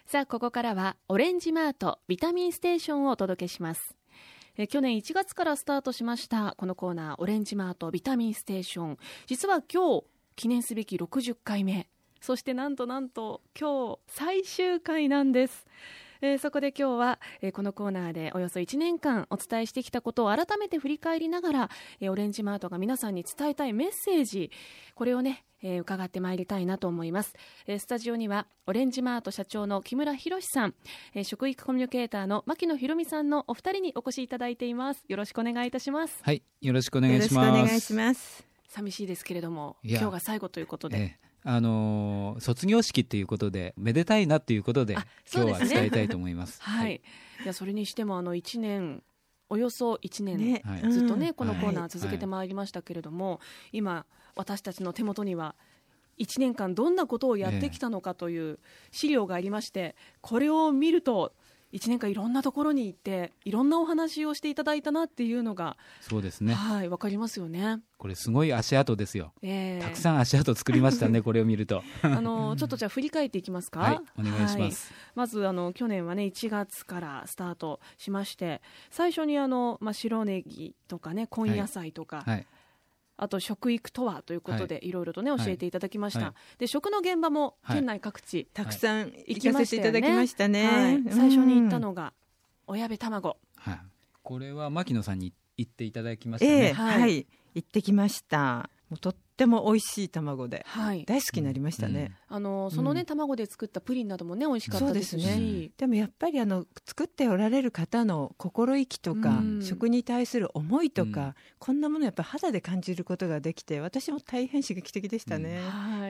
さあここからはオレンジマートビタミンステーションをお届けします。去年1月からスタートしましたこのコーナーオレンジマートビタミンステーション、実は今日記念すべき60回目、そしてなんと今日最終回なんです。そこで今日は、このコーナーでおよそ1年間お伝えしてきたことを改めて振り返りながら、オレンジマートが皆さんに伝えたいメッセージ、これをね、伺ってまいりたいなと思います。スタジオにはオレンジマート社長の木村博さん、食育コミュニケーターの牧野博美さんのお二人にお越しいただいています。よろしくお願いいたします。 はい、よろしくお願いします。 よろしくお願いします。 寂しいですけれども今日が最後ということで、 卒業式ということでめでたいなということで今日は伝えたいと思います。 はい、いやそれにしても1年およそ1年、 ね、 ずっとね、このコーナー続けてまいりましたけれども、今私たちの手元には1年間どんなことをやってきたのかという資料がありまして、これを見ると1年間いろんなところに行っていろんなお話をしていただいたなっていうのがそうですね、 はい、わかりますよね。 これすごい足跡ですよ、たくさん足跡作りましたねこれを見るとちょっとじゃあ振り返っていきますか。 はい、お願いします。 はい、まず去年はね1月からスタートしまして、最初に白ネギとかね根野菜とか、 はい、 あと食育とはということで、いろいろとね教えていただきました。 はい、 で食の現場も県内各地、 たくさん行かせていただきましたね。 はい、最初に行ったのが小矢部卵、 はい、これは牧野さんに行っていただきましたね。 はい、行ってきました。もうとっても美味しい卵で、 はい、 大好きになりましたね。 そのね、卵で作ったプリンなどもね美味しかったですし、 そうですね、でもやっぱり作っておられる方の心意気とか、食に対する思いとか、こんなものやっぱ肌で感じることができて、私も大変刺激的でしたね。 はい、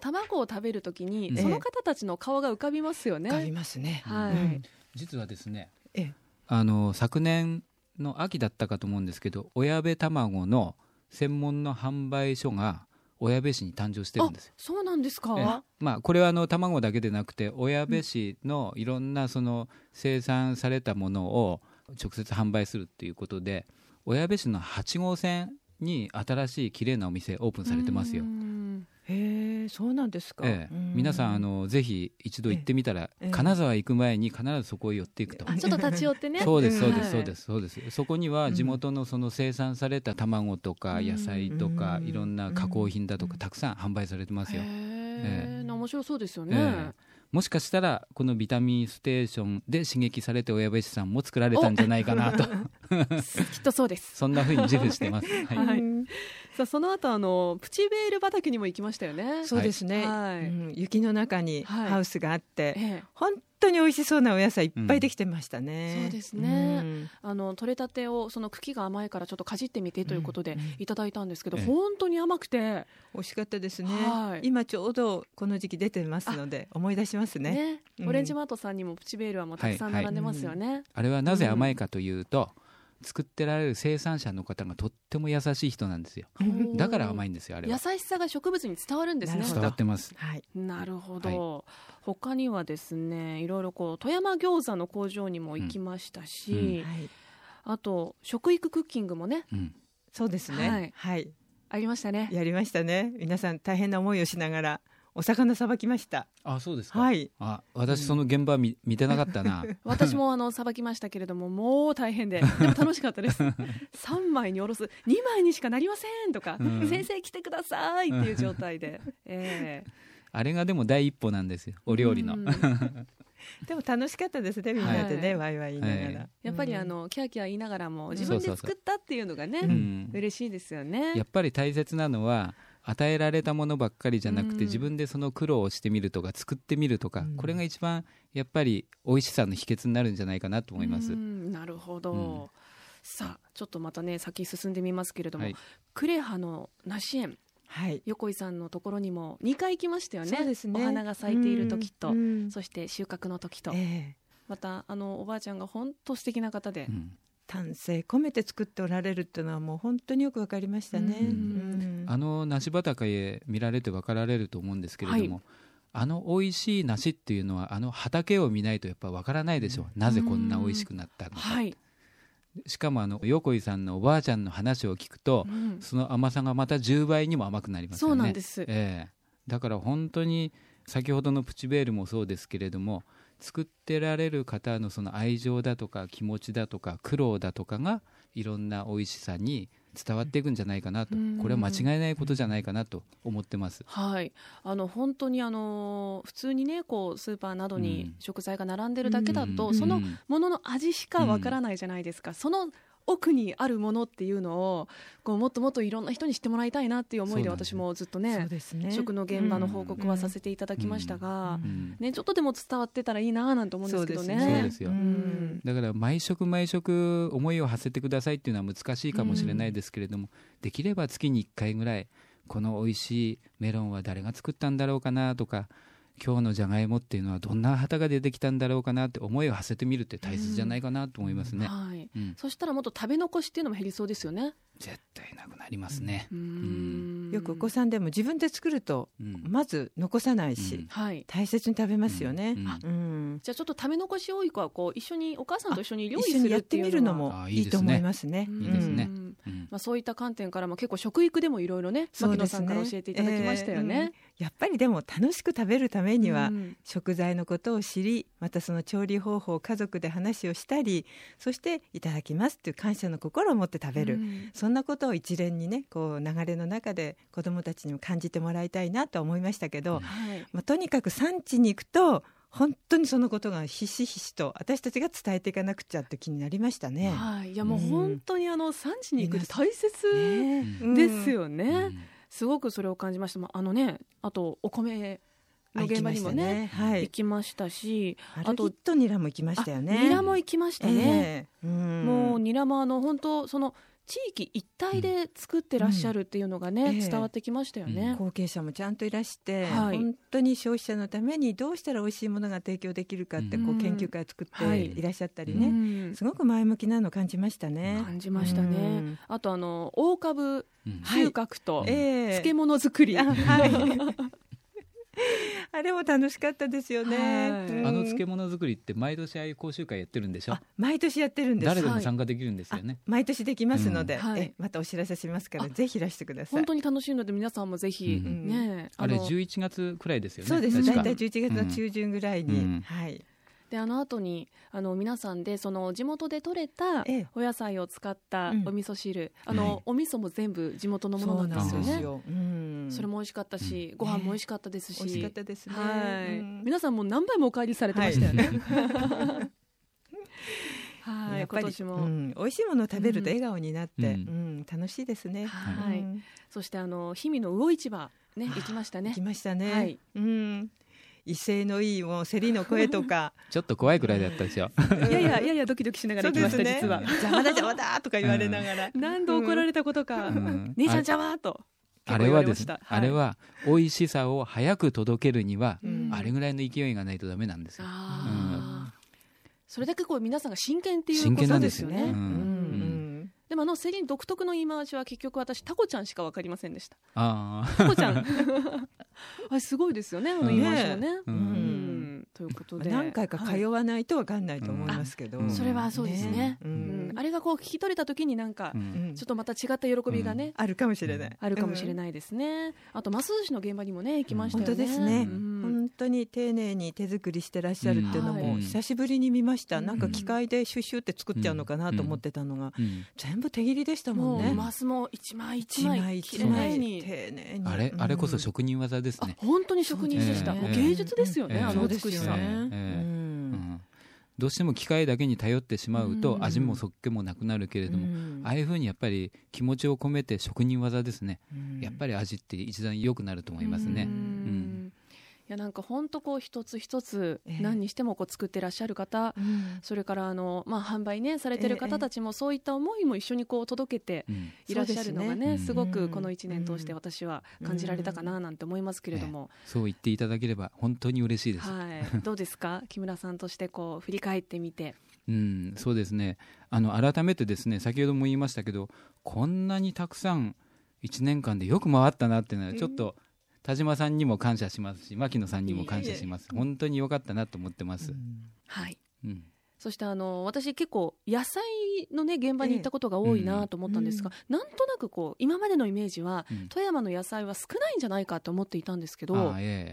卵を食べるときに、その方たちの顔が浮かびますよね。 浮かびますね。 はい、 実はですね、昨年の秋だったかと思うんですけど、小矢部卵の専門の販売所が小矢部市に誕生してるんですよ。 そうなんですか。 これは卵だけでなくて小矢部市のいろんなその生産されたものを直接販売するっていうことで、小矢部市の8号線に新しい綺麗なお店オープンされてますよ。 へえ、そうなんですか。 皆さんぜひ一度行ってみたら、金沢行く前に必ずそこへ寄っていくと。 ちょっと立ち寄ってね。 そうですそうですそうですそうです。そこには地元のその生産された卵とか野菜とかいろんな加工品だとかたくさん販売されてますよ。 面白そうですよね。 もしかしたらこのビタミンステーションで刺激されて小矢部市さんも作られたんじゃないかなときっとそうです。 そんな風に自負してます。 はい、さあその後プチベール畑にも行きましたよね。 そうですね、雪の中にハウスがあって、本当に美味しそうなお野菜いっぱいできてましたね。 そうですね、取れたてをその茎が甘いからちょっとかじってみてということでいただいたんですけど、本当に甘くて美味しかったですね。今ちょうどこの時期出てますので思い出しますね。 オレンジマートさんにもプチベールはもうたくさん並んでますよね。 あれはなぜ甘いかというと、作ってられる生産者の方がとっても優しい人なんですよ。だから甘いんですよ。あれは優しさが植物に伝わるんですね。 伝わってます。 なるほど、他にはですね、いろいろ富山餃子の工場にも行きましたし、あと食育クッキングもね、 そうですね、 ありましたね。 やりましたね。皆さん大変な思いをしながらお魚さばきました。 あ、そうですか。私その現場見てなかったな。 私もさばきましたけれども、もう大変でも楽しかったです。3枚におろす2枚にしかなりませんとか、先生来てくださいっていう状態で、 あれがでも第一歩なんですよ、お料理の。 でも楽しかったですね、みんなでね、ワイワイ言いながら。 やっぱりキャーキャー言いながらも自分で作ったっていうのがね、嬉しいですよね。 やっぱり大切なのは与えられたものばっかりじゃなくて、自分でその苦労をしてみるとか作ってみるとか、これが一番やっぱり美味しさの秘訣になるんじゃないかなと思います。 なるほど、さあちょっとまたね先進んでみますけれども、クレハの梨園、横井さんのところにも2回行きましたよね。 そうですね、 お花が咲いている時と、そして収穫の時と、またおばあちゃんが本当素敵な方で、 丹精込めて作っておられるっていうのはもう本当によく分かりましたね。 梨畑へ見られて分かられると思うんですけれども、美味しい梨っていうのは畑を見ないとやっぱ分からないでしょう、なぜこんな美味しくなったのか。しかも横井さんのおばあちゃんの話を聞くと、その甘さがまた10倍にも甘くなりますよね。 そうなんです、 だから本当に先ほどのプチベールもそうですけれども、作ってられる方のその愛情だとか気持ちだとか苦労だとかがいろんな美味しさに伝わっていくんじゃないかなと、これは間違いないことじゃないかなと思ってます。 はい、本当に普通にねこうスーパーなどに食材が並んでるだけだと、そのものの味しかわからないじゃないですか。その奥にあるものっていうのをこうもっともっといろんな人に知ってもらいたいなっていう思いで、私もずっとね、食の現場の報告はさせていただきましたが、ね、ちょっとでも伝わってたらいいななんて思うんですけどね。 そうですよ、だから毎食毎食思いを馳せてくださいっていうのは難しいかもしれないですけれども、できれば月に1回ぐらいこの美味しいメロンは誰が作ったんだろうかなとか、今日のじゃがいもっていうのはどんな旗が出てきたんだろうかなって思いを馳せてみるって大切じゃないかなと思いますね。 そしたらもっと食べ残しっていうのも減りそうですよね。 絶対なくなりますね。 よくお子さんでも自分で作るとまず残さないし、大切に食べますよね。 じゃあちょっと食べ残し多い子はこう一緒にお母さんと一緒に料理する一緒にやってみるのもいいと思いますね。 いいですね。 そういった観点からも結構食育でもいろいろね、牧野さんから教えていただきましたよね。 やっぱりでも楽しく食べるためには、食材のことを知り、またその調理方法を家族で話をしたり、そしていただきますっていう感謝の心を持って食べる、そんなことを一連にねこう流れの中で子どもたちにも感じてもらいたいなと思いましたけど、とにかく産地に行くと本当にそのことがひしひしと私たちが伝えていかなくちゃって気になりましたね。 いやもう本当に産地に行くって大切ですよね。すごくそれを感じました。あとお米の現場にもね行きましたし、 あとニラも行きましたよね。 ニラも行きましたね。もうニラも本当その地域一体で作ってらっしゃるっていうのがね、伝わってきましたよね。 後継者もちゃんといらして、本当に消費者のためにどうしたら美味しいものが提供できるかってこう研究会を作っていらっしゃったりね、すごく前向きなのを感じましたね。 感じましたね。あと大株収穫と漬物作り、 あれも楽しかったですよね。 漬物作りって毎年ああいう講習会やってるんでしょ。 毎年やってるんです。 誰でも参加できるんですよね。 毎年できますので、またお知らせしますからぜひいらしてください。 本当に楽しいので皆さんもぜひ、 あれ11月くらいですよね。 そうです。大体11月の中旬ぐらいに、 で後に皆さんでその地元で採れたお野菜を使ったお味噌汁、お味噌も全部地元のものなんですよね。それも美味しかったし、ご飯も美味しかったですし、 美味しかったですね。 皆さんも何杯もお帰りされてましたよね。 やっぱり美味しいものを食べると笑顔になって楽しいですね。 そして氷見の魚市場ね行きましたね。 行きましたね。威勢のいいもう競りの声とかちょっと怖いくらいだったですよ。 いやいやドキドキしながら行きました。実は邪魔だとか言われながら何度怒られたことか、姉ちゃん邪魔と。 あれはですね、あれは美味しさを早く届けるにはあれぐらいの勢いがないとダメなんですよ。 それだけこう皆さんが真剣っていうことですよね。でも競り独特の言い回しは結局私タコちゃんしか分かりませんでした。タコちゃんあれすごいですよね、言い回しもね。ということで何回か通わないと分かんないと思いますけど、 それはそうですね。あれがこう聞き取れた時になんかちょっとまた違った喜びがねあるかもしれない。 あるかもしれないですね。あとます寿司の現場にもね行きましたよね。 本当ですね。本当に丁寧に手作りしてらっしゃるっていうのも久しぶりに見ました。なんか機械でシュッシュって作っちゃうのかなと思ってたのが全部手切りでしたもんね。 マスも一枚一枚丁寧に丁寧に。 あれこそ職人技ですね。 本当に職人でした。芸術ですよね、美しさ。 どうしても機械だけに頼ってしまうと味もそっけもなくなるけれども、ああいうふうにやっぱり気持ちを込めて職人技ですね。やっぱり味って一段良くなると思いますね。 いやなんか本当こう一つ一つ何にしてもこう作ってらっしゃる方、それから販売ねされてる方たちもそういった思いも一緒にこう届けていらっしゃるのがね、すごくこの1年通して私は感じられたかななんて思いますけれども、 そう言っていただければ本当に嬉しいです。 どうですか木村さんとしてこう振り返ってみて。 そうですね、改めてですね、先ほども言いましたけどこんなにたくさん1年間でよく回ったなっていうのはちょっと田島さんにも感謝しますし牧野さんにも感謝します。本当に良かったなと思ってます。 そして私結構野菜のね現場に行ったことが多いなと思ったんですが、なんとなくこう今までのイメージは富山の野菜は少ないんじゃないかと思っていたんですけど、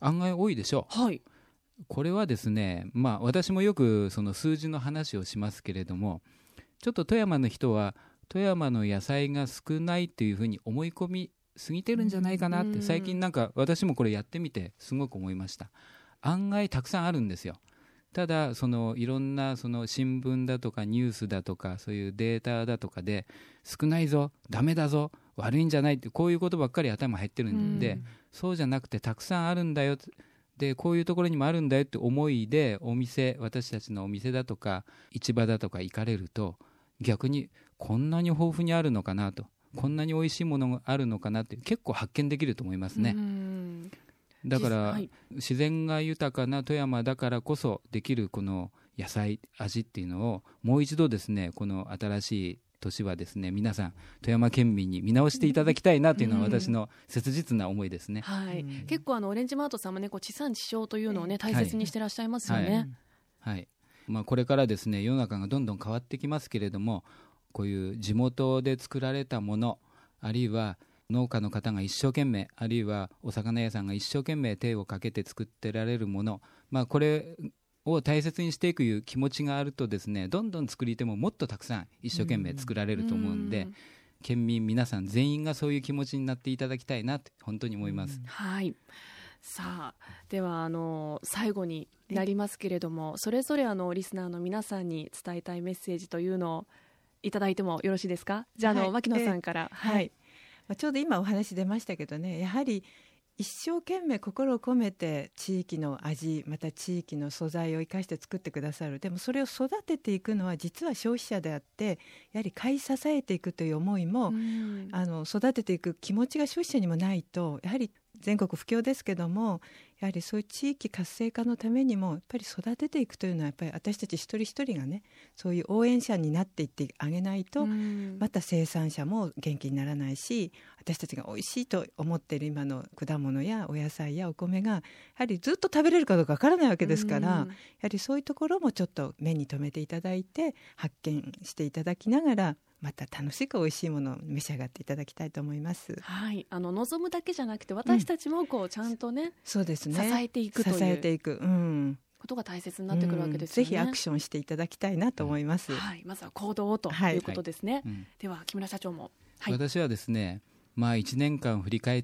案外多いでしょう。 はい、 これはですね、私もよくその数字の話をしますけれども、ちょっと富山の人は富山の野菜が少ないというふうに思い込みすぎてるんじゃないかなって、最近なんか私もこれやってみてすごく思いました。案外たくさんあるんですよ。ただそのいろんなその新聞だとかニュースだとかそういうデータだとかで少ないぞ、ダメだぞ、悪いんじゃないって、こういうことばっかり頭入ってるんで、そうじゃなくてたくさんあるんだよ、でこういうところにもあるんだよって思いで私たちのお店だとか市場だとか行かれると、逆にこんなに豊富にあるのかなと、こんなに美味しいものがあるのかなって結構発見できると思いますね。だから、自然が豊かな富山だからこそできるこの野菜味っていうのをもう一度ですね、この新しい年はですね、皆さん富山県民に見直していただきたいなというのは私の切実な思いですね。 結構オレンジマートさんもね、こう地産地消というのをね大切にしてらっしゃいますよね。 これからですね、世の中がどんどん変わってきますけれども、こういう地元で作られたもの、あるいは農家の方が一生懸命、あるいはお魚屋さんが一生懸命手をかけて作ってられるもの、これを大切にしていくいう気持ちがあるとですね、どんどん作り手ももっとたくさん一生懸命作られると思うんで、県民皆さん全員がそういう気持ちになっていただきたいなって本当に思います。 さあ、では最後になりますけれども、それぞれリスナーの皆さんに伝えたいメッセージというのをいただいてもよろしいですか。じゃあ、牧野さんから。 ちょうど今お話出ましたけどね、やはり一生懸命心を込めて地域の味、また地域の素材を生かして作ってくださる。でもそれを育てていくのは実は消費者であって、やはり買い支えていくという思いも、育てていく気持ちが消費者にもないと、やはり全国不況ですけども、やはりそういう地域活性化のためにもやっぱり育てていくというのは、やっぱり私たち一人一人がね、そういう応援者になっていってあげないと、また生産者も元気にならないし、私たちが美味しいと思っている今の果物やお野菜やお米がやはりずっと食べれるかどうかわからないわけですから、やはりそういうところもちょっと目に留めていただいて発見していただきながら、また楽しく美味しいものを召し上がっていただきたいと思います。 望むだけじゃなくて私たちもこうちゃんとね、 そうですね、 支えていくという、 支えていく、 ことが大切になってくるわけですよね。 ぜひアクションしていただきたいなと思います。 まずは行動をということですね。では木村社長も。 私はですね、1年間振り返って、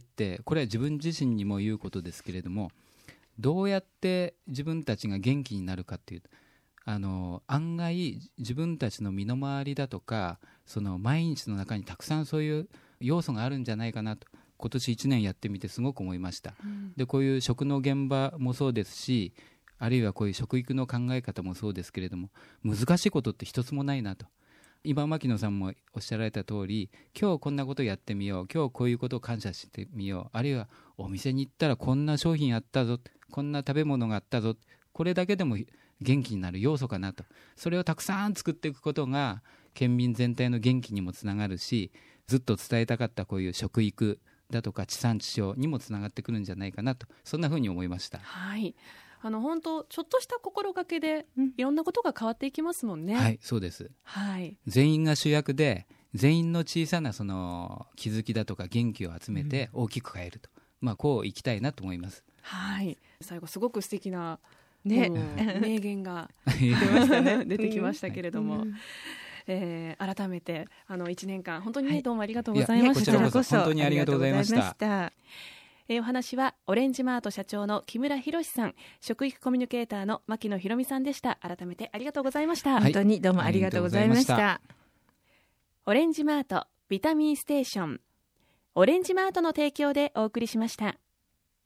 これは自分自身にも言うことですけれども、どうやって自分たちが元気になるかっていうと、案外自分たちの身の回りだとか、その毎日の中にたくさんそういう要素があるんじゃないかなと、今年1年やってみてすごく思いました。でこういう食の現場もそうですし、あるいはこういう食育の考え方もそうですけれども、難しいことって一つもないなと。今牧野さんもおっしゃられた通り、今日こんなことやってみよう、今日こういうことを感謝してみよう、あるいはお店に行ったらこんな商品あったぞ、こんな食べ物があったぞ、これだけでも元気になる要素かなと。それをたくさん作っていくことが県民全体の元気にもつながるし、ずっと伝えたかったこういう食育だとか地産地消にもつながってくるんじゃないかなと、そんなふうに思いました。 本当ちょっとした心がけでいろんなことが変わっていきますもんね。 そうです、全員が主役で、全員の小さなその気づきだとか元気を集めて大きく変えると、こういきたいなと思います。 最後すごく素敵な名言が出てきましたけれども、改めて1年間本当にどうもありがとうございました。 こちらこそ本当にありがとうございました。 お話はオレンジマート社長の木村博さん、食育コミュニケーターの牧野博美さんでした。改めてありがとうございました。 本当にどうもありがとうございました。 オレンジマートビタミンステーション、オレンジマートの提供でお送りしました。